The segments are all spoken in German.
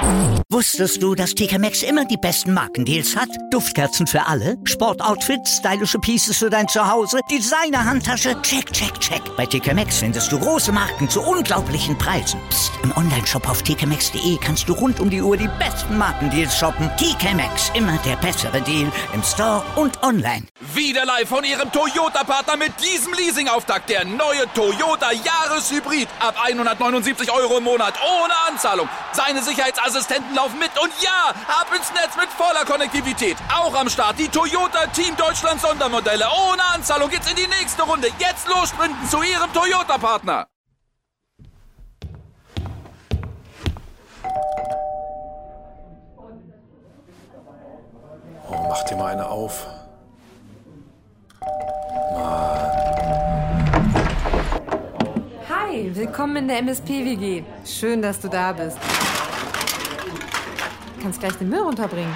Wusstest du, dass TK Maxx immer die besten Markendeals hat? Duftkerzen für alle, Sportoutfits, stylische Pieces für dein Zuhause, Designer-Handtasche, check, check, check. Bei TK Maxx findest du große Marken zu unglaublichen Preisen. Psst. Im Onlineshop auf tkmaxx.de kannst du rund um die Uhr die besten Markendeals shoppen. TK Maxx, immer der bessere Deal im Store und online. Wieder live von Ihrem Toyota-Partner mit diesem Leasing-Auftakt. Der neue Toyota Jahreshybrid. Ab 179 € im Monat. Ohne Anzahlung. Seine Sicherheitsassistenten laufen mit. Und ja, ab ins Netz mit voller Konnektivität. Auch am Start die Toyota Team Deutschland Sondermodelle. Ohne Anzahlung geht's in die nächste Runde. Jetzt los sprinten zu Ihrem Toyota-Partner. Oh, mach dir mal eine auf. Hi, willkommen in der MSP-WG. Schön, dass du da bist. Du kannst gleich den Müll runterbringen.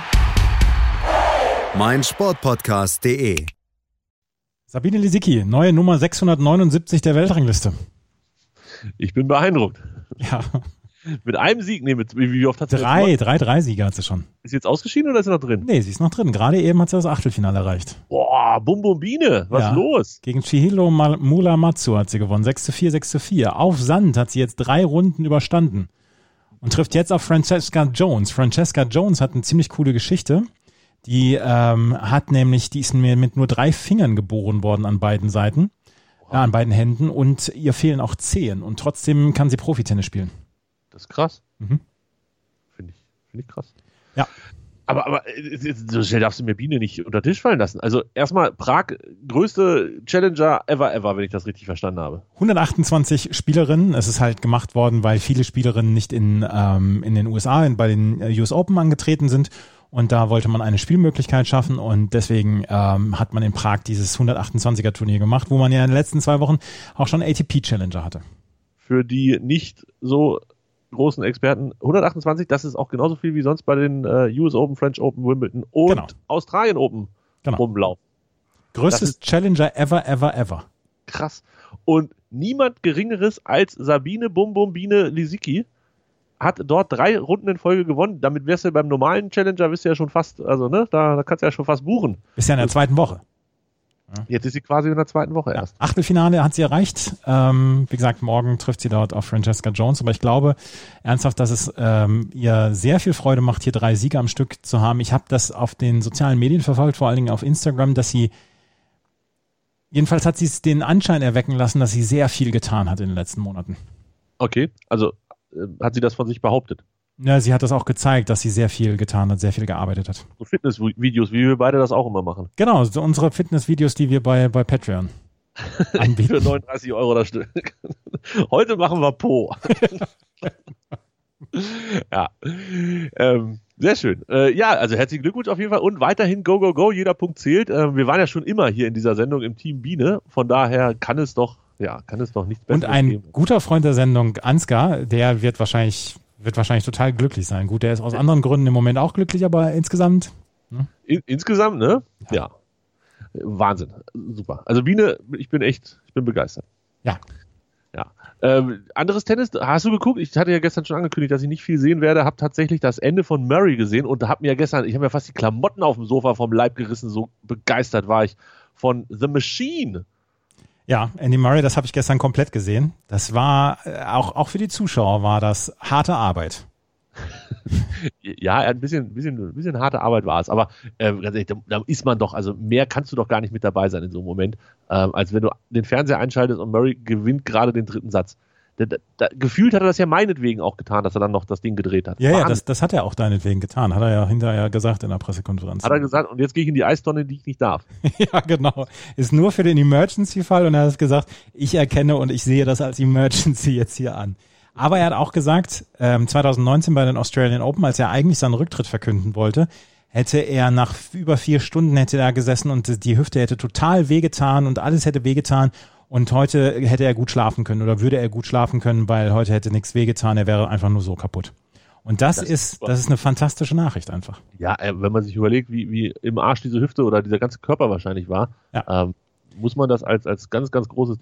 meinsportpodcast.de. Sabine Lisicki, neue Nummer 679 der Weltrangliste. Ich bin beeindruckt. Ja. Mit einem Sieg, wie oft hat sie drei Siege hat sie schon. Ist sie jetzt ausgeschieden oder ist sie noch drin? Nee, sie ist noch drin. Gerade eben hat sie das Achtelfinale erreicht. Boah, Biene, was ist los? Gegen Chihiro Muramatsu hat sie gewonnen. 6:4, 6:4. Auf Sand hat sie jetzt 3 Runden überstanden. Und trifft jetzt auf Francesca Jones. Francesca Jones hat eine ziemlich coole Geschichte. Die ist mit nur 3 Fingern geboren worden an beiden Seiten. An beiden Händen. Und ihr fehlen auch Zehen. Und trotzdem kann sie Profitennis spielen. Das ist krass. Mhm. Finde ich krass. Ja. Aber so schnell darfst du mir Biene nicht unter den Tisch fallen lassen. Also erstmal Prag, größte Challenger ever, wenn ich das richtig verstanden habe. 128 Spielerinnen. Es ist halt gemacht worden, weil viele Spielerinnen nicht in den USA, bei den US Open angetreten sind. Und da wollte man eine Spielmöglichkeit schaffen. Und deswegen hat man in Prag dieses 128er Turnier gemacht, wo man ja in den letzten 2 Wochen auch schon ATP Challenger hatte. Für die nicht so großen Experten, 128, das ist auch genauso viel wie sonst bei den US Open, French Open, Wimbledon und Australien Open rumlaufen. Größtes Challenger ever. Krass. Und niemand Geringeres als Sabine Biene Lisicki hat dort 3 Runden in Folge gewonnen. Damit wärst du beim normalen Challenger, bist du ja schon fast, also ne, da kannst du ja schon fast buchen. Bist ja in der zweiten Woche. Jetzt ist sie quasi in der zweiten Woche erst. Achtelfinale hat sie erreicht. Wie gesagt, morgen trifft sie dort auf Francesca Jones. Aber ich glaube ernsthaft, dass es ihr sehr viel Freude macht, hier 3 Siege am Stück zu haben. Ich habe das auf den sozialen Medien verfolgt, vor allen Dingen auf Instagram, dass sie, jedenfalls hat sie es den Anschein erwecken lassen, dass sie sehr viel getan hat in den letzten Monaten. Okay, also hat sie das von sich behauptet? Ja, sie hat das auch gezeigt, dass sie sehr viel getan hat, sehr viel gearbeitet hat. So Fitnessvideos, wie wir beide das auch immer machen. Genau, so unsere Fitnessvideos, die wir bei Patreon anbieten. Für 39 € das Stück. Heute machen wir Po. Ja, sehr schön. Ja, also herzlichen Glückwunsch auf jeden Fall und weiterhin go, go, go, jeder Punkt zählt. Wir waren ja schon immer hier in dieser Sendung im Team Biene, von daher kann es doch nichts Besseres geben. Und ein guter Freund der Sendung, Ansgar, der wird wahrscheinlich total glücklich sein. Gut, der ist aus anderen Gründen im Moment auch glücklich, aber insgesamt. Ne? Insgesamt, ne? Ja. Wahnsinn. Super. Also Biene, ich bin begeistert. Ja. Anderes Tennis, hast du geguckt? Ich hatte ja gestern schon angekündigt, dass ich nicht viel sehen werde, habe tatsächlich das Ende von Murray gesehen und habe mir fast die Klamotten auf dem Sofa vom Leib gerissen, so begeistert war ich von The Machine. Ja, Andy Murray, das habe ich gestern komplett gesehen. Das war, auch für die Zuschauer war das harte Arbeit. Ja, ein bisschen harte Arbeit war es, aber ganz ehrlich, da ist man doch, also mehr kannst du doch gar nicht mit dabei sein in so einem Moment, als wenn du den Fernseher einschaltest und Murray gewinnt gerade den 3. Satz. Gefühlt hat er das ja meinetwegen auch getan, dass er dann noch das Ding gedreht hat. Ja, das hat er auch deinetwegen getan, hat er ja hinterher gesagt in der Pressekonferenz. Hat er gesagt, und jetzt gehe ich in die Eistonne, die ich nicht darf. Ja, genau. Ist nur für den Emergency-Fall und er hat gesagt, ich erkenne und ich sehe das als Emergency jetzt hier an. Aber er hat auch gesagt, 2019 bei den Australian Open, als er eigentlich seinen Rücktritt verkünden wollte, hätte er nach über 4 Stunden hätte er gesessen und die Hüfte hätte total wehgetan und alles hätte wehgetan. Und heute hätte er gut schlafen können oder würde er gut schlafen können, weil heute hätte nichts wehgetan, er wäre einfach nur so kaputt. Und das ist eine fantastische Nachricht einfach. Ja, wenn man sich überlegt, wie im Arsch diese Hüfte oder dieser ganze Körper wahrscheinlich war, muss man das als ganz, ganz großes Ding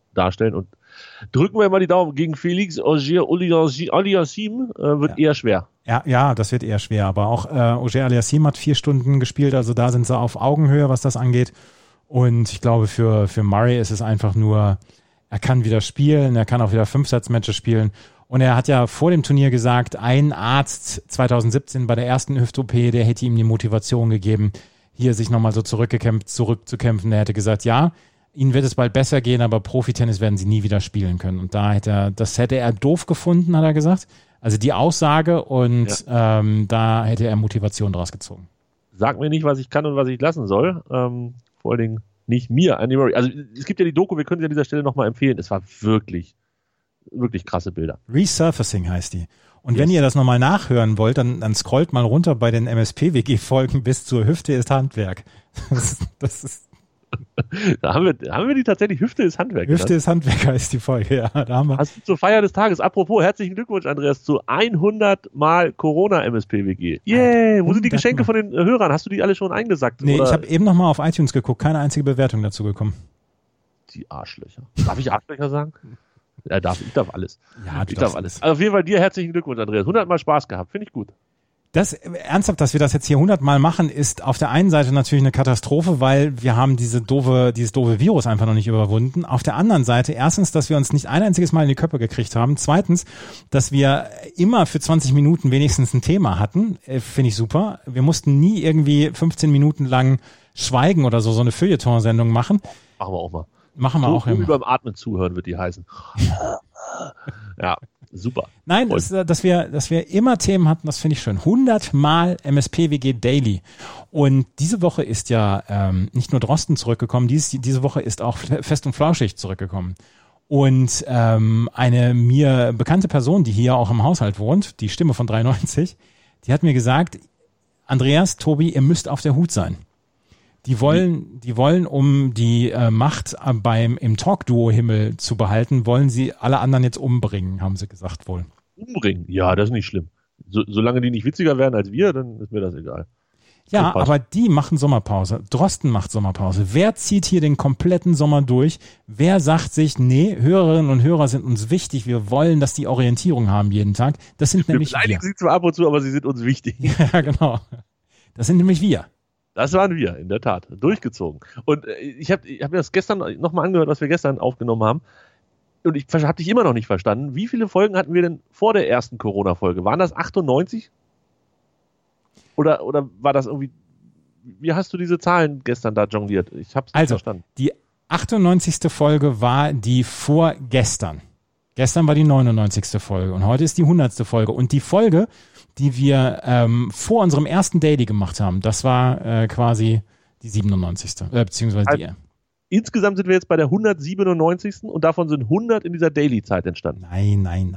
darstellen. Und drücken wir mal die Daumen gegen Felix Auger-Aliassime, wird eher schwer. Ja, das wird eher schwer. Aber auch Auger-Aliassime hat 4 Stunden gespielt, also da sind sie auf Augenhöhe, was das angeht. Und ich glaube, für Murray ist es einfach nur, er kann wieder spielen, er kann auch wieder 5-Satz-Matches spielen. Und er hat ja vor dem Turnier gesagt, ein Arzt 2017 bei der ersten Hüft-OP, der hätte ihm die Motivation gegeben, hier sich nochmal so zurückzukämpfen. Der hätte gesagt, ja, ihnen wird es bald besser gehen, aber Profitennis werden sie nie wieder spielen können. Und das hätte er doof gefunden, hat er gesagt. Also die Aussage und da hätte er Motivation draus gezogen. Sag mir nicht, was ich kann und was ich lassen soll. Vor allen Dingen nicht mir, Andy Murray. Also es gibt ja die Doku, wir können sie an dieser Stelle nochmal empfehlen. Es war wirklich, wirklich krasse Bilder. Resurfacing heißt die. Und wenn ihr das nochmal nachhören wollt, dann scrollt mal runter bei den MSP-WG-Folgen bis zur Hüfte ist Handwerk. Das ist Da haben wir die tatsächlich Hüfte ist Handwerk. Hüfte ist Handwerk heißt die Folge, ja. Da haben wir. Hast du zur Feier des Tages, apropos, herzlichen Glückwunsch, Andreas, zu 100 Mal Corona-MSP-WG. Yeah, wo sind die Geschenke von den Hörern? Hast du die alle schon eingesackt? Nee, oder? Ich habe eben nochmal auf iTunes geguckt, keine einzige Bewertung dazu gekommen. Die Arschlöcher. Darf ich Arschlöcher sagen? Ja, ich darf alles. Ja, ich darf alles. Also auf jeden Fall dir herzlichen Glückwunsch, Andreas. 100 Mal Spaß gehabt, finde ich gut. Ernsthaft, dass wir das jetzt hier 100 Mal machen, ist auf der einen Seite natürlich eine Katastrophe, weil wir haben dieses doofe Virus einfach noch nicht überwunden. Auf der anderen Seite, erstens, dass wir uns nicht ein einziges Mal in die Köpfe gekriegt haben. Zweitens, dass wir immer für 20 Minuten wenigstens ein Thema hatten. Finde ich super. Wir mussten nie irgendwie 15 Minuten lang schweigen oder so eine Feuilleton-Sendung machen. Machen wir auch mal. Machen wir auch immer. Beim Atmen zuhören wird die heißen. Ja. Super. Nein, dass wir immer Themen hatten, das finde ich schön. 100 Mal MSP-WG Daily. Und diese Woche ist ja nicht nur Drosten zurückgekommen, diese Woche ist auch Fest und Flauschig zurückgekommen. Und eine mir bekannte Person, die hier auch im Haushalt wohnt, die Stimme von 93, die hat mir gesagt, Andreas, Tobi, ihr müsst auf der Hut sein. Die wollen, um die Macht im Talk-Duo-Himmel zu behalten, wollen sie alle anderen jetzt umbringen, haben sie gesagt wohl. Umbringen? Ja, das ist nicht schlimm. Solange die nicht witziger werden als wir, dann ist mir das egal. Ja, aber die machen Sommerpause. Drosten macht Sommerpause. Wer zieht hier den kompletten Sommer durch? Wer sagt sich, nee, Hörerinnen und Hörer sind uns wichtig, wir wollen, dass die Orientierung haben jeden Tag? Das sind nämlich wir. Wir beleidigen sie zwar ab und zu, aber sie sind uns wichtig. Ja, genau. Das sind nämlich wir. Das waren wir, in der Tat. Durchgezogen. Und ich hab mir das gestern nochmal angehört, was wir gestern aufgenommen haben. Und ich habe dich immer noch nicht verstanden. Wie viele Folgen hatten wir denn vor der ersten Corona-Folge? Waren das 98? Oder war das irgendwie... Wie hast du diese Zahlen gestern da jongliert? Ich habe es nicht verstanden. Die 98. Folge war die vorgestern. Gestern war die 99. Folge und heute ist die 100. Folge. Und die Folge, die wir vor unserem ersten Daily gemacht haben, das war quasi die 97. Beziehungsweise die. Insgesamt sind wir jetzt bei der 197. und davon sind 100 in dieser Daily-Zeit entstanden. Nein.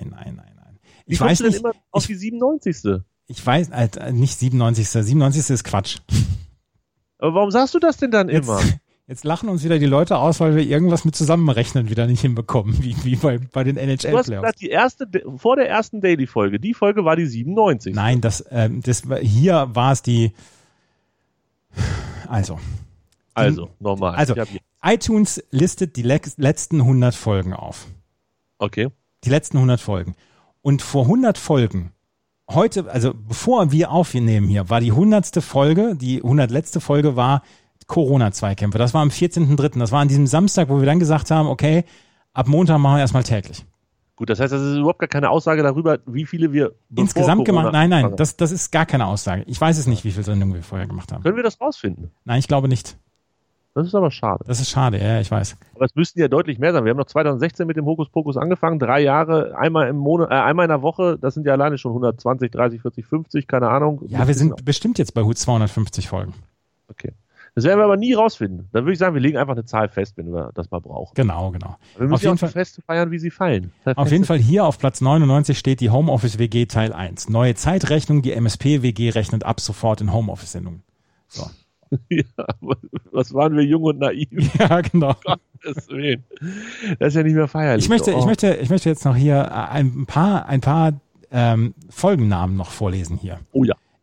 Wie kommst du denn immer auf die 97.? Ich weiß, nicht 97. 97. ist Quatsch. Aber warum sagst du das denn dann immer? Jetzt lachen uns wieder die Leute aus, weil wir irgendwas mit Zusammenrechnen wieder nicht hinbekommen, wie bei den NHL-Playoffs. Du hast gesagt, vor der ersten Daily-Folge, die Folge war die 97. Nein, hier war es die... Also, normal. Also, iTunes listet die letzten 100 Folgen auf. Okay. Die letzten 100 Folgen. Und vor 100 Folgen, heute, also bevor wir aufnehmen hier, war die 100. Folge, die 100 letzte Folge war Corona-Zweikämpfe. Das war am 14.03. Das war an diesem Samstag, wo wir dann gesagt haben, okay, ab Montag machen wir erstmal täglich. Gut, das heißt, das ist überhaupt gar keine Aussage darüber, wie viele wir insgesamt gemacht haben. Nein, das ist gar keine Aussage. Ich weiß es nicht, wie viele Sendungen wir vorher gemacht haben. Können wir das rausfinden? Nein, ich glaube nicht. Das ist aber schade. Das ist schade, ja, ich weiß. Aber es müssten ja deutlich mehr sein. Wir haben noch 2016 mit dem Hokuspokus angefangen, 3 Jahre, einmal im Monat, einmal in der Woche, das sind ja alleine schon 120, 30, 40, 50, keine Ahnung. Ja, wir sind bestimmt jetzt bei 250 Folgen. Okay. Das werden wir aber nie rausfinden. Dann würde ich sagen, wir legen einfach eine Zahl fest, wenn wir das mal brauchen. Genau. Wir müssen auf Feste feiern, wie sie fallen. Auf jeden Fall hier auf Platz 99 steht die Homeoffice WG Teil 1. Neue Zeitrechnung, die MSP WG rechnet ab sofort in Homeoffice-Sendungen. So. Ja, was waren wir jung und naiv. Ja, genau. Das ist ja nicht mehr feierlich. Ich möchte jetzt noch hier ein paar Folgennamen noch vorlesen hier. Oh ja.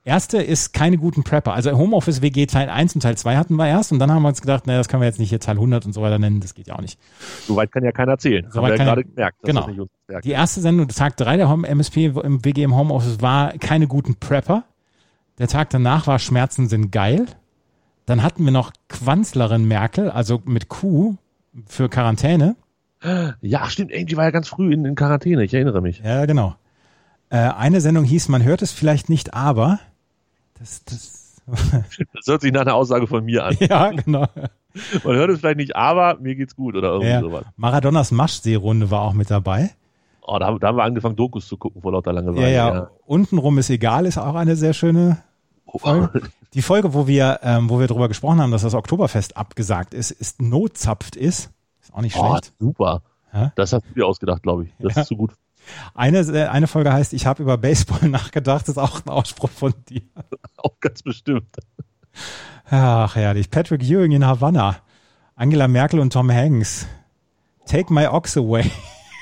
Erste ist keine guten Prepper. Also Homeoffice WG Teil 1 und Teil 2 hatten wir erst und dann haben wir uns gedacht, naja, das können wir jetzt nicht hier Teil 100 und so weiter nennen, das geht ja auch nicht. Soweit kann ja keiner erzählen. Soweit kann gerade gemerkt. Genau. Die erste Sendung, Tag 3 der MSP im WG im Homeoffice war keine guten Prepper. Der Tag danach war Schmerzen sind geil. Dann hatten wir noch Quanzlerin Merkel, also mit Q für Quarantäne. Ja, stimmt, Angie war ja ganz früh in Quarantäne, ich erinnere mich. Ja, genau. Eine Sendung hieß, man hört es vielleicht nicht, aber das hört sich nach einer Aussage von mir an. Ja, genau. Man hört es vielleicht nicht, aber mir geht's gut oder irgendwie sowas. Maradonas Maschseerunde war auch mit dabei. Oh, da haben wir angefangen, Dokus zu gucken vor lauter Langeweile. Ja. Untenrum ist egal, ist auch eine sehr schöne Folge. Die Folge, wo wir drüber gesprochen haben, dass das Oktoberfest abgesagt ist notzapft ist auch nicht schlecht. Super. Ja? Das hast du dir ausgedacht, glaube ich. Das ist so gut. Eine Folge heißt, ich habe über Baseball nachgedacht, ist auch ein Ausspruch von dir. Auch ganz bestimmt. Ach, herrlich. Patrick Ewing in Havanna. Angela Merkel und Tom Hanks. Take my ox away.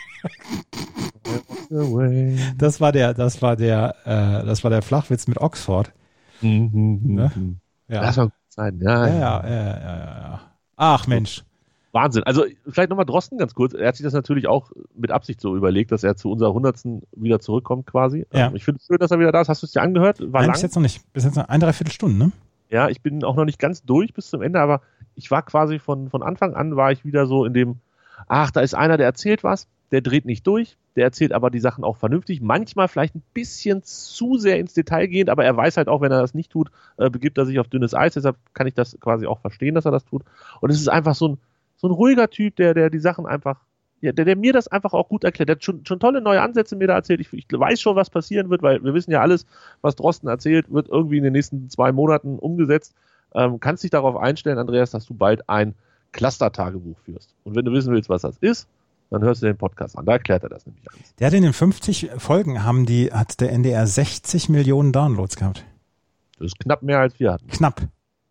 Das war der Flachwitz mit Oxford. Ne? Ja. Das war gut sein. Ja. Ach, Mensch. Wahnsinn. Also vielleicht nochmal Drosten ganz kurz. Er hat sich das natürlich auch mit Absicht so überlegt, dass er zu unserer 100. wieder zurückkommt quasi. Ja. Ich finde es schön, dass er wieder da ist. Hast du es dir angehört? War Nein, lang. bis jetzt noch nicht. Bis jetzt noch 1,75 Stunden, ne? Ja, ich bin auch noch nicht ganz durch bis zum Ende, aber ich war quasi von Anfang an war ich wieder so in dem, da ist einer, der erzählt was, der dreht nicht durch, der erzählt aber die Sachen auch vernünftig, manchmal vielleicht ein bisschen zu sehr ins Detail gehend, aber er weiß halt auch, wenn er das nicht tut, begibt er sich auf dünnes Eis, deshalb kann ich das quasi auch verstehen, dass er das tut. Und es ist einfach so ein ruhiger Typ, der die Sachen einfach, ja, der mir das einfach auch gut erklärt. Der hat schon tolle neue Ansätze mir da erzählt. Ich weiß schon, was passieren wird, weil wir wissen ja alles, was Drosten erzählt, wird irgendwie in den nächsten 2 Monaten umgesetzt. Kannst dich darauf einstellen, Andreas, dass du bald ein Cluster-Tagebuch führst. Und wenn du wissen willst, was das ist, dann hörst du den Podcast an. Da erklärt er das nämlich alles. Der hat in den 50 Folgen hat der NDR 60 Millionen Downloads gehabt. Das ist knapp mehr, als wir hatten. Knapp.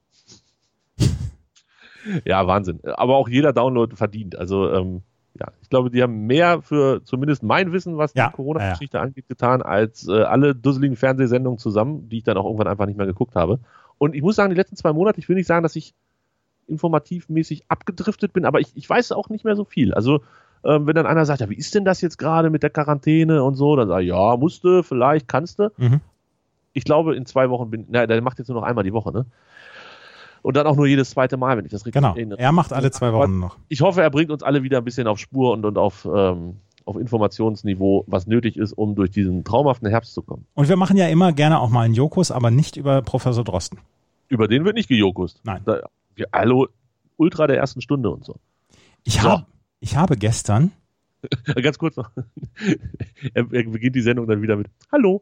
Ja, Wahnsinn. Aber auch jeder Download verdient. Also, ich glaube, die haben mehr für zumindest mein Wissen, was die Corona-Geschichte angeht, getan, als alle dusseligen Fernsehsendungen zusammen, die ich dann auch irgendwann einfach nicht mehr geguckt habe. Und ich muss sagen, die letzten 2 Monate, ich will nicht sagen, dass ich informativmäßig abgedriftet bin, aber ich weiß auch nicht mehr so viel. Also, wenn dann einer sagt, ja, wie ist denn das jetzt gerade mit der Quarantäne und so, dann sage ich, ja, musste, vielleicht, kannst du. Mhm. Ich glaube, in 2 Wochen der macht jetzt nur noch einmal die Woche, ne? Und dann auch nur jedes zweite Mal, wenn ich das richtig erinnere. Er macht alle 2 Wochen noch. Ich hoffe, er bringt uns alle wieder ein bisschen auf Spur und auf Informationsniveau, was nötig ist, um durch diesen traumhaften Herbst zu kommen. Und wir machen ja immer gerne auch mal einen Jokus, aber nicht über Professor Drosten. Über den wird nicht gejokust. Nein. Hallo, Ultra der ersten Stunde und so. Ich habe gestern... Ganz kurz noch. Er beginnt die Sendung dann wieder mit Hallo.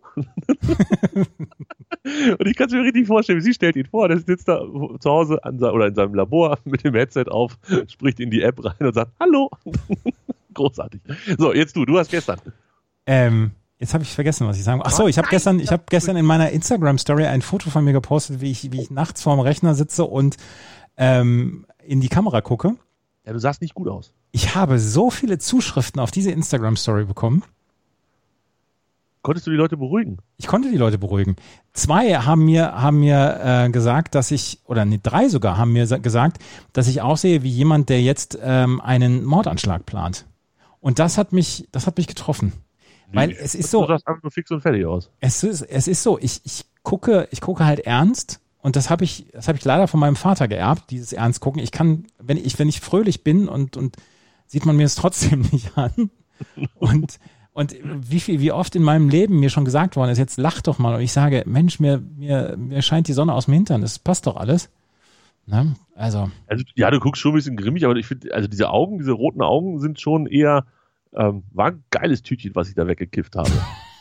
Und ich kann es mir richtig vorstellen, sie stellt ihn vor, der sitzt da zu Hause oder in seinem Labor mit dem Headset auf, spricht in die App rein und sagt Hallo. Großartig. So, jetzt du hast gestern. Jetzt habe ich vergessen, was ich sagen wollte. Ach so, ich habe gestern in meiner Instagram-Story ein Foto von mir gepostet, wie ich nachts vorm Rechner sitze und in die Kamera gucke. Ja, du sahst nicht gut aus. Ich habe so viele Zuschriften auf diese Instagram-Story bekommen. Konntest du die Leute beruhigen? Ich konnte die Leute beruhigen. 2 haben mir gesagt, 3 sogar haben mir gesagt, dass ich aussehe wie jemand, der jetzt einen Mordanschlag plant. Und das hat mich getroffen. Weil es ist so. Du sahst einfach nur fix und fertig aus. Es ist so, ich gucke halt ernst. Und das habe ich leider von meinem Vater geerbt, dieses Ernst gucken. Ich kann, wenn ich fröhlich bin und sieht man mir es trotzdem nicht an. Und wie oft in meinem Leben mir schon gesagt worden ist, jetzt lach doch mal. Und ich sage, Mensch, mir scheint die Sonne aus dem Hintern. Das passt doch alles. Ne? Also ja, du guckst schon ein bisschen grimmig, aber ich finde, also diese roten Augen sind schon eher, war ein geiles Tütchen, was ich da weggekifft habe.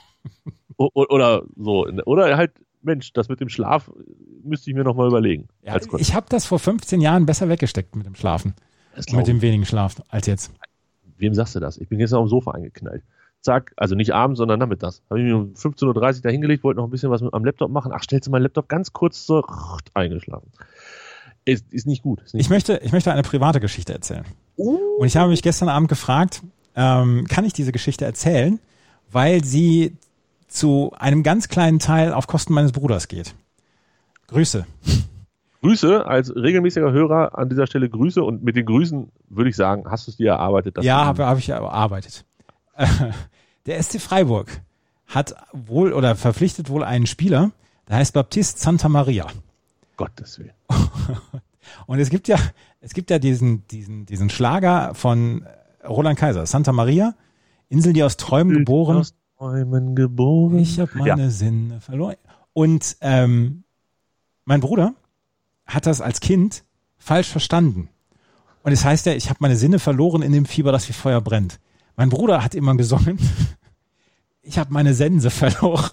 Oder so. Oder halt, Mensch, das mit dem Schlaf müsste ich mir nochmal überlegen. Ja, ich habe das vor 15 Jahren besser weggesteckt mit dem Schlafen. Mit dem wenigen Schlaf als jetzt. Wem sagst du das? Ich bin gestern auf dem Sofa eingeknallt. Zack, also nicht abends, sondern nachmittags. Habe ich mir um 15.30 Uhr da hingelegt, wollte noch ein bisschen was am Laptop machen. Ach, stellst du meinen Laptop ganz kurz so eingeschlafen. Ist nicht gut. Ich möchte eine private Geschichte erzählen. Und ich habe mich gestern Abend gefragt, kann ich diese Geschichte erzählen? Weil sie zu einem ganz kleinen Teil auf Kosten meines Bruders geht. Grüße. Grüße, als regelmäßiger Hörer an dieser Stelle Grüße und mit den Grüßen würde ich sagen, hast du es dir erarbeitet? Ja, habe ich erarbeitet. Der SC Freiburg hat wohl oder verpflichtet wohl einen Spieler, der heißt Baptiste Santamaria. Gottes Willen. Und es gibt ja diesen Schlager von Roland Kaiser, Santamaria, Insel, die aus Träumen geboren. Aus Träumen geboren. Ich habe meine Sinne verloren. Und mein Bruder hat das als Kind falsch verstanden. Und es heißt ja, ich habe meine Sinne verloren in dem Fieber, das wie Feuer brennt. Mein Bruder hat immer gesungen, ich habe meine Sense verloren.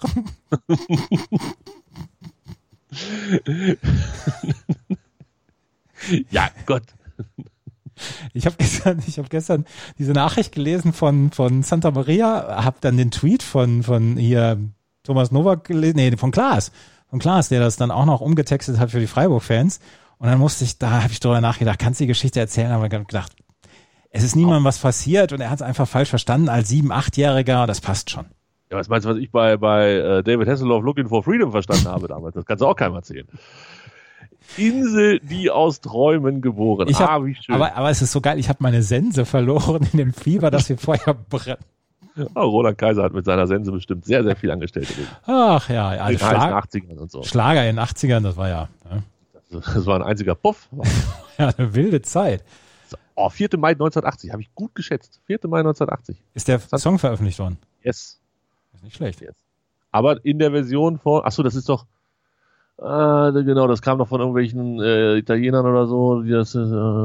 Ja, Gott. Ich habe gestern diese Nachricht gelesen von Santamaria, habe dann den Tweet von hier Thomas Nowak gelesen, von Klaas, der das dann auch noch umgetextet hat für die Freiburg-Fans. Und dann habe ich darüber nachgedacht, kannst du die Geschichte erzählen? Aber ich habe gedacht, es ist niemandem was passiert und er hat es einfach falsch verstanden als 7-, 8-Jähriger, das passt schon. Ja, was meinst du, was ich bei David Hasselhoff Looking for Freedom verstanden habe damals? Das kannst du auch keinem erzählen. Insel, die aus Träumen geboren. Wie schön. Aber es ist so geil, ich habe meine Sense verloren in dem Fieber, das wie Feuer brennt. Oh, Roland Kaiser hat mit seiner Sense bestimmt sehr, sehr viel angestellt. Ach ja, also in den 80ern und so. Schlager in den 80ern, das war ja. Das war ein einziger Puff. Ja, eine wilde Zeit. 4. Mai 1980, habe ich gut geschätzt. 4. Mai 1980. Ist der Song veröffentlicht worden? Yes. Ist nicht schlecht. Yes. Aber in der Version von, achso, das ist doch, genau, das kam doch von irgendwelchen Italienern oder so, die das,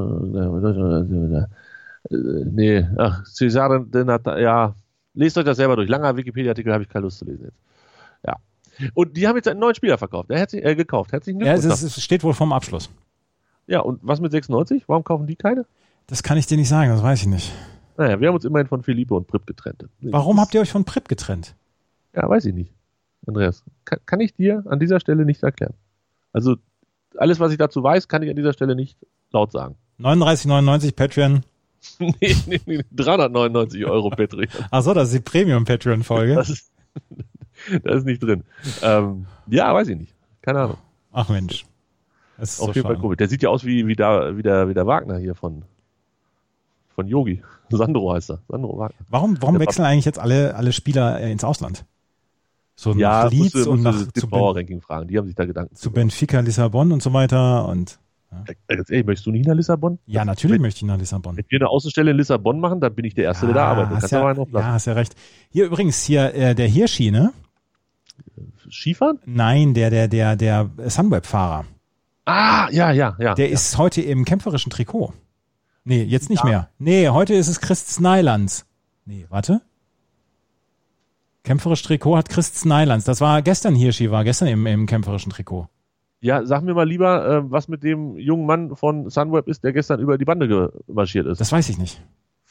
Cesare de Natale, ja, lest euch das selber durch. Langer Wikipedia-Artikel, habe ich keine Lust zu lesen jetzt. Ja. Und die haben jetzt einen neuen Spieler gekauft. Herzlichen Glückwunsch. Ja, es steht wohl vorm Abschluss. Ja, und was mit 96? Warum kaufen die keine? Das kann ich dir nicht sagen, das weiß ich nicht. Naja, wir haben uns immerhin von Felipe und Prip getrennt. Warum habt ihr euch von Prip getrennt? Ja, weiß ich nicht. Andreas, kann ich dir an dieser Stelle nicht erklären. Also, alles, was ich dazu weiß, kann ich an dieser Stelle nicht laut sagen. 39,99 Patreon. nee, 399 € Patreon. Achso, das ist die Premium-Patreon-Folge. Das ist nicht drin. Ja, weiß ich nicht. Keine Ahnung. Ach Mensch. Das ist auf jeden Fall cool. Der sieht ja aus wie der Wagner hier von Yogi. Sandro heißt er. Sandro Wagner. Warum wechseln eigentlich jetzt alle Spieler ins Ausland? So nach Leeds und nach zu Power-Ranking fragen. Die haben sich da Gedanken zu Benfica, Lissabon und so weiter. Und ganz ehrlich, möchtest du nicht nach Lissabon? Ja, natürlich möchte ich nach Lissabon. Wenn wir eine Außenstelle in Lissabon machen, dann bin ich der Erste, der da arbeitet. Hast ja recht. Hier übrigens, der Hirschi, ne? Skifahren? Nein, der Sunweb-Fahrer. Ja. Der ist heute im kämpferischen Trikot. Nee, jetzt nicht mehr. Nee, heute ist es Chris Snijlands. Nee, warte. Kämpferisch Trikot hat Chris Snijlands. Das war gestern gestern im kämpferischen Trikot. Ja, sag mir mal lieber, was mit dem jungen Mann von Sunweb ist, der gestern über die Bande marschiert ist. Das weiß ich nicht.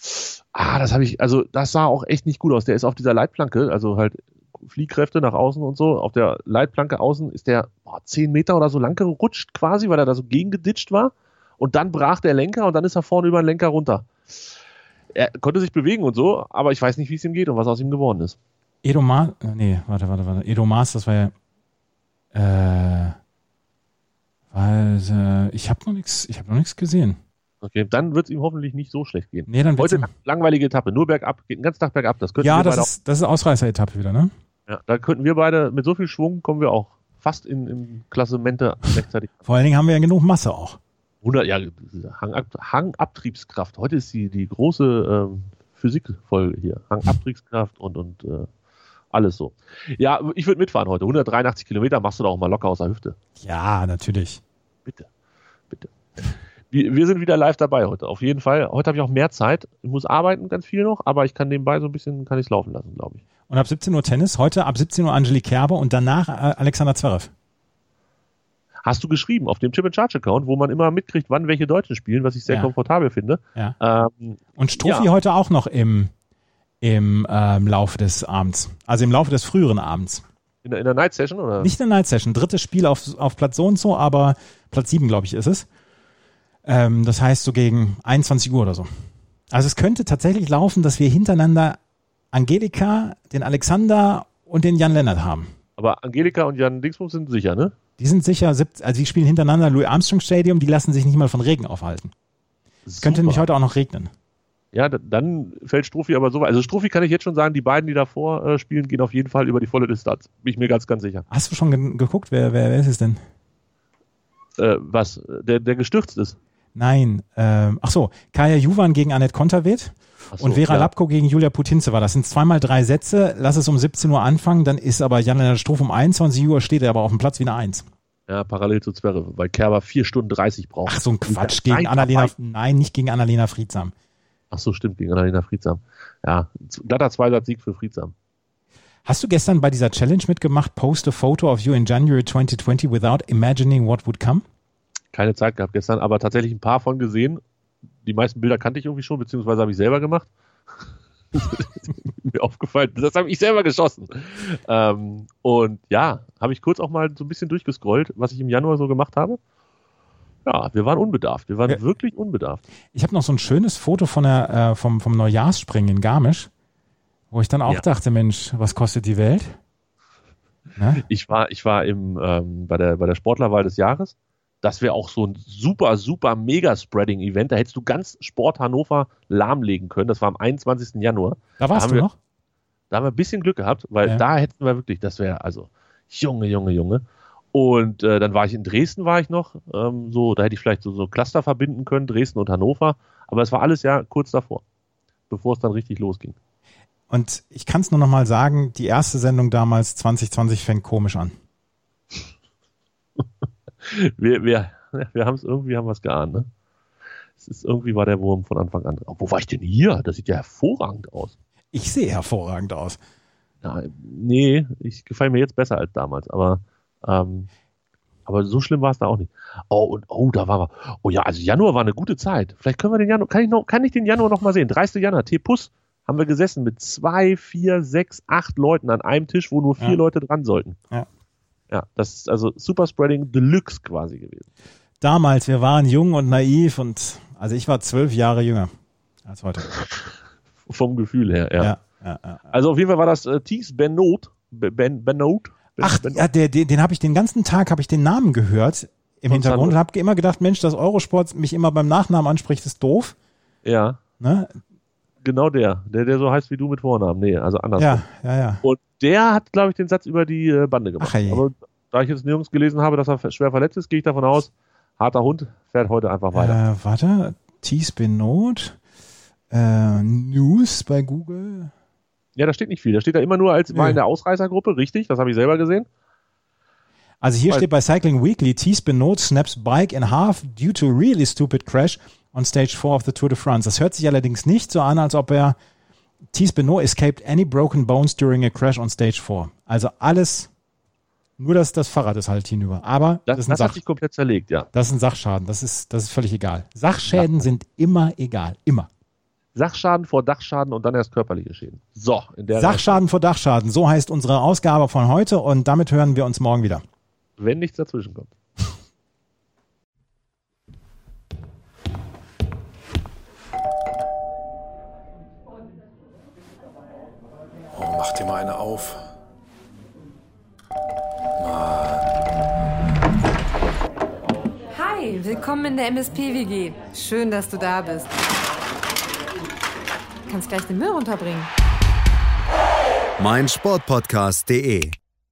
Das sah auch echt nicht gut aus. Der ist auf dieser Leitplanke, also halt Fliehkräfte nach außen und so. Auf der Leitplanke außen ist der 10 Meter oder so lang gerutscht quasi, weil er da so gegengeditscht war. Und dann brach der Lenker und dann ist er vorne über den Lenker runter. Er konnte sich bewegen und so, aber ich weiß nicht, wie es ihm geht und was aus ihm geworden ist. Edo Maas, das war ja, ich habe noch nichts gesehen. Okay, dann wird es ihm hoffentlich nicht so schlecht gehen. Nee, dann heute eine langweilige Etappe, nur bergab, geht den ganzen Tag bergab. Das ist Ausreißer-Etappe wieder, ne? Ja, da könnten wir beide, mit so viel Schwung kommen wir auch fast im Klassemente rechtzeitig. Vor allen Dingen haben wir ja genug Masse auch. Hangabtriebskraft. Heute ist die große Physikfolge hier. Hangabtriebskraft und alles so. Ja, ich würde mitfahren heute. 183 Kilometer machst du doch auch mal locker aus der Hüfte. Ja, natürlich. Bitte. Wir sind wieder live dabei heute. Auf jeden Fall. Heute habe ich auch mehr Zeit. Ich muss arbeiten ganz viel noch, aber ich kann nebenbei so ein bisschen, kann ich es laufen lassen, glaube ich. Und ab 17 Uhr Tennis. Heute ab 17 Uhr Angelique Kerber und danach Alexander Zverev. Hast du geschrieben auf dem Chip & Charge Account, wo man immer mitkriegt, wann welche Deutschen spielen, was ich sehr komfortabel finde. Ja. Und Strophi heute auch noch im Laufe des Abends. Also im Laufe des früheren Abends. In der Night Session, oder? Nicht in der Night Session. Drittes Spiel auf Platz so und so, aber Platz 7, glaube ich, ist es. Das heißt so gegen 21 Uhr oder so. Also es könnte tatsächlich laufen, dass wir hintereinander Angelika, den Alexander und den Jan Lennart haben. Aber Angelika und Jan Dingsbums sind sicher, ne? Die sind sicher, also die spielen hintereinander Louis Armstrong Stadium, die lassen sich nicht mal von Regen aufhalten. Es könnte nämlich heute auch noch regnen. Ja, dann fällt Strophi aber so weit. Also Strophi kann ich jetzt schon sagen, die beiden, die davor spielen, gehen auf jeden Fall über die volle Distanz. Bin ich mir ganz, ganz sicher. Hast du schon geguckt, wer ist es denn? Was? Der gestürzt ist? Nein. Kaya Juvan gegen Annette Konterweht und Vera Lapko gegen Julia Putintseva. Das sind 2x3 Sätze. Lass es um 17 Uhr anfangen, dann ist aber Jan-Lennart Struff um 21 Uhr, steht er aber auf dem Platz wie eine 1. Ja, parallel zu Zverev, weil Kerber 4 Stunden 30 braucht. Ach, so ein Quatsch gegen Annalena. Nein, nicht gegen Annalena Friedsam. Ach so, stimmt, gegen Annalena Friedsam. Ja, glatter Zweisatz-Sieg für Friedsam. Hast du gestern bei dieser Challenge mitgemacht, post a photo of you in January 2020 without imagining what would come? Keine Zeit gehabt gestern, aber tatsächlich ein paar von gesehen. Die meisten Bilder kannte ich irgendwie schon, beziehungsweise habe ich selber gemacht. Mir aufgefallen, das habe ich selber geschossen. Und ja, habe ich kurz auch mal so ein bisschen durchgescrollt, was ich im Januar so gemacht habe. Ja, wir waren unbedarft. Wir waren wirklich unbedarft. Ich habe noch so ein schönes Foto von vom Neujahrsspringen in Garmisch, wo ich dann auch dachte, Mensch, was kostet die Welt? Na? Ich war bei der Sportlerwahl des Jahres. Das wäre auch so ein super, super Mega-Spreading-Event. Da hättest du ganz Sport Hannover lahmlegen können. Das war am 21. Januar. Da warst du noch? Da haben wir ein bisschen Glück gehabt, weil da hätten wir wirklich, das wäre also Junge. Und dann war ich in Dresden, da hätte ich vielleicht so Cluster verbinden können, Dresden und Hannover. Aber es war alles ja kurz davor, bevor es dann richtig losging. Und ich kann es nur noch mal sagen, die erste Sendung damals, 2020, fängt komisch an. Wir haben es irgendwie, haben wir es geahnt, ne? Irgendwie war der Wurm von Anfang an. Wo war ich denn hier? Das sieht ja hervorragend aus. Ich sehe hervorragend aus. Ja, nee, ich gefalle mir jetzt besser als damals, aber so schlimm war es da auch nicht. Da waren wir. Oh ja, also Januar war eine gute Zeit. Vielleicht können wir den Januar, kann ich den Januar noch mal sehen? 30. Januar, T-Puss, haben wir gesessen mit 2, 4, 6, 8 Leuten an einem Tisch, wo nur 4 Leute dran sollten. Ja, das ist also Superspreading Deluxe quasi gewesen. Damals, wir waren jung und naiv und also ich war 12 Jahre jünger als heute. Vom Gefühl her, ja. Ja. Also auf jeden Fall war das Thies Benoot. Den habe ich den ganzen Tag, den Namen gehört im Hintergrund und habe immer gedacht, Mensch, dass Eurosport mich immer beim Nachnamen anspricht, ist doof. Ja. Ne? Genau der so heißt wie du mit Vornamen. Nee, also anders. Ja. Und der hat, glaube ich, den Satz über die Bande gemacht. Ach, aber da ich jetzt nirgends gelesen habe, dass er schwer verletzt ist, gehe ich davon aus, harter Hund fährt heute einfach weiter. Warte, Thies Benoot, News bei Google. Ja, da steht nicht viel. Da steht da immer nur war in der Ausreißergruppe, richtig, das habe ich selber gesehen. Also hier steht bei Cycling Weekly, Thies Benoot snaps bike in half due to really stupid crash on stage 4 of the Tour de France. Das hört sich allerdings nicht so an, als ob Thies Benoot escaped any broken bones during a crash on stage 4. Also alles, nur das Fahrrad ist halt hinüber. Aber das hat sich komplett zerlegt, ja. Das ist ein Sachschaden, das ist völlig egal. Sachschäden sind immer egal, immer. Sachschaden vor Dachschaden und dann erst körperliche Schäden. So, Sachschaden vor Dachschaden, so heißt unsere Ausgabe von heute und damit hören wir uns morgen wieder. Wenn nichts dazwischen kommt. Oh, mach dir mal eine auf. Mann. Hi, willkommen in der MSP-WG. Schön, dass du da bist. Du kannst gleich den Müll runterbringen. meinsportpodcast.de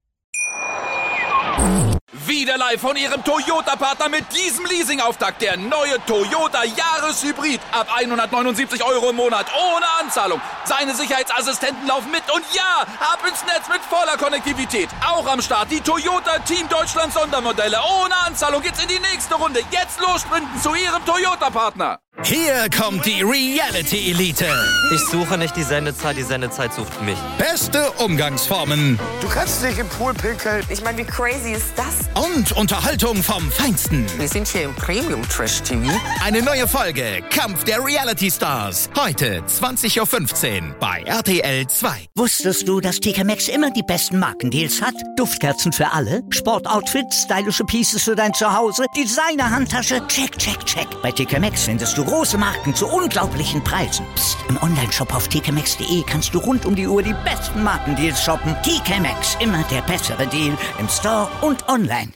Wieder live von Ihrem Toyota-Partner mit diesem Leasing-Auftakt. Der neue Toyota Jahreshybrid. Ab 179 € im Monat. Ohne Anzahlung. Seine Sicherheitsassistenten laufen mit. Und ja, ab ins Netz mit voller Konnektivität. Auch am Start die Toyota Team Deutschland Sondermodelle. Ohne Anzahlung geht's in die nächste Runde. Jetzt los sprinten zu Ihrem Toyota-Partner. Hier kommt die Reality-Elite. Ich suche nicht die Sendezeit sucht mich. Beste Umgangsformen. Du kannst dich im Pool pinkeln. Ich meine, wie crazy ist das? Und Unterhaltung vom Feinsten. Wir sind hier im Premium-Trash-TV. Eine neue Folge Kampf der Reality-Stars. Heute 20.15 Uhr bei RTL 2. Wusstest du, dass TK Maxx immer die besten Markendeals hat? Duftkerzen für alle, Sportoutfits, stylische Pieces für dein Zuhause, Designer-Handtasche, check. Bei TK Maxx findest du große Marken zu unglaublichen Preisen. Psst. Im Onlineshop auf tkmaxx.de kannst du rund um die Uhr die besten Markendeals shoppen. TK Maxx, immer der bessere Deal im Store und online.